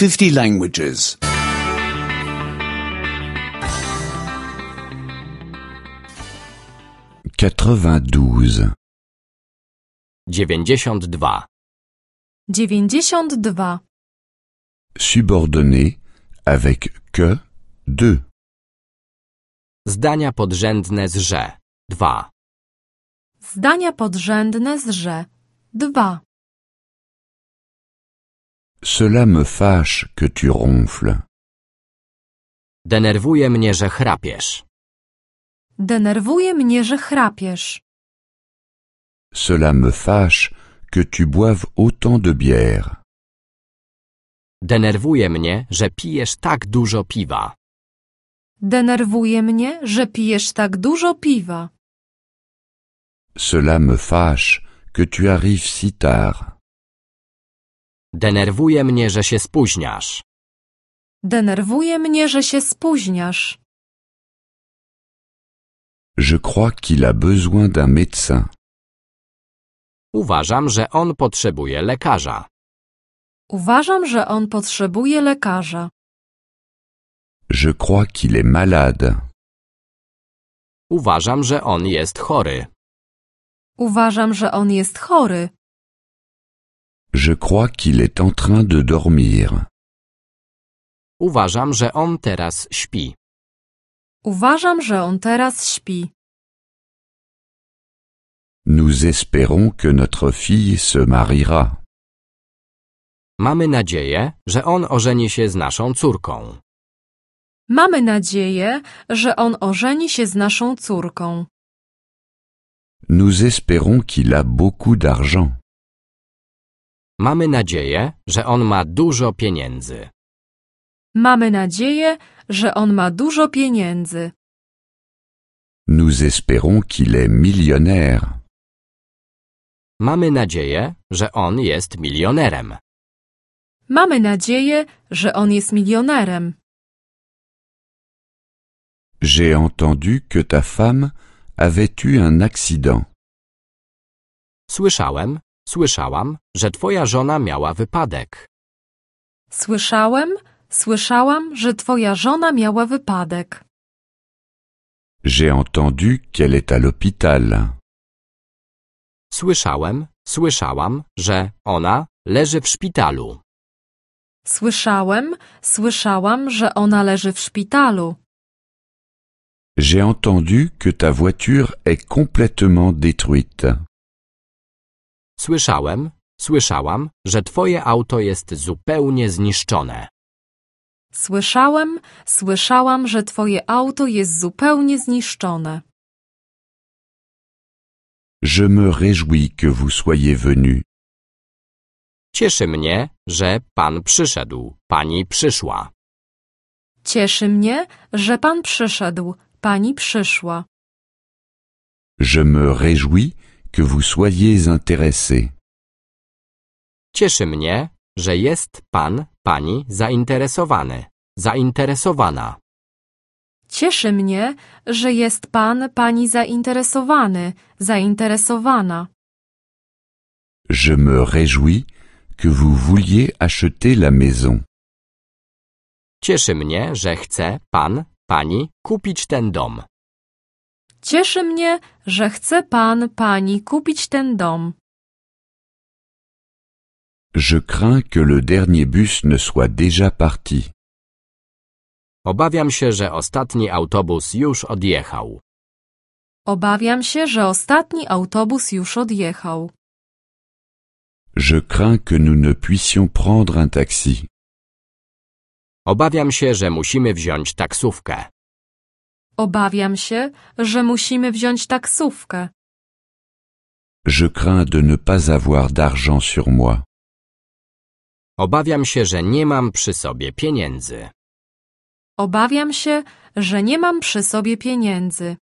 50 languages. 92. 92. 92. Subordonné avec que, de. Zdania podrzędne z że. 2. Zdania podrzędne z że. 2. Cela me fâche que tu ronfles. Denerwuje mnie, że chrapiesz. Denerwuje mnie, że chrapiesz. Cela me fâche que tu boives autant de bière. Denerwuje mnie, że pijesz tak dużo piwa. Denerwuje mnie, że pijesz tak dużo piwa. Cela me fâche que tu arrives si tard. Denerwuje mnie, że się spóźniasz. Denerwuje mnie, że się spóźniasz. Je crois qu'il a besoin d'un médecin. Uważam, że on potrzebuje lekarza. Uważam, że on potrzebuje lekarza. Je crois qu'il est malade. Uważam, że on jest chory. Uważam, że on jest chory. Je crois qu'il est en train de dormir. Uważam, że on teraz śpi. Uważam, że on teraz śpi. Nous espérons que notre fille se mariera. Mamy nadzieję, że on ożeni się z naszą córką. Mamy nadzieję, że on ożeni się z naszą córką. Nous espérons qu'il a beaucoup d'argent. Mamy nadzieję, że on ma dużo pieniędzy. Mamy nadzieję, że on ma dużo pieniędzy. Nous espérons qu'il est millionnaire. Mamy nadzieję, że on jest milionerem. Mamy nadzieję, że on jest milionerem. J'ai entendu que ta femme avait eu un accident. Słyszałam, że twoja żona miała wypadek. Słyszałam, że twoja żona miała wypadek. J'ai entendu qu'elle est à l'hôpital. Słyszałam, że ona leży w szpitalu. Słyszałam, że ona leży w szpitalu. J'ai entendu que ta voiture est complètement détruite. Słyszałam, że twoje auto jest zupełnie zniszczone. Słyszałam, że twoje auto jest zupełnie zniszczone. Je me réjouis que vous soyez venu. Cieszy mnie, że pan przyszedł, pani przyszła. Cieszy mnie, że pan przyszedł, pani przyszła. Je me réjouis que vous soyez intéressés. Cieszy mnie, że jest pan, pani zainteresowany, zainteresowana. Cieszy mnie, że jest pan, pani zainteresowany, zainteresowana. Je me réjouis que vous vouliez acheter la maison. Cieszy mnie, że chce pan, pani kupić ten dom. Cieszy mnie, że chce pan, pani kupić ten dom. Je crains que le dernier bus ne soit déjà parti. Obawiam się, że ostatni autobus już odjechał. Obawiam się, że ostatni autobus już odjechał. Je crains que nous ne puissions prendre un taxi. Obawiam się, że musimy wziąć taksówkę. Obawiam się, że musimy wziąć taksówkę. Je crains de ne pas avoir d'argent sur moi. Obawiam się, że nie mam przy sobie pieniędzy. Obawiam się, że nie mam przy sobie pieniędzy.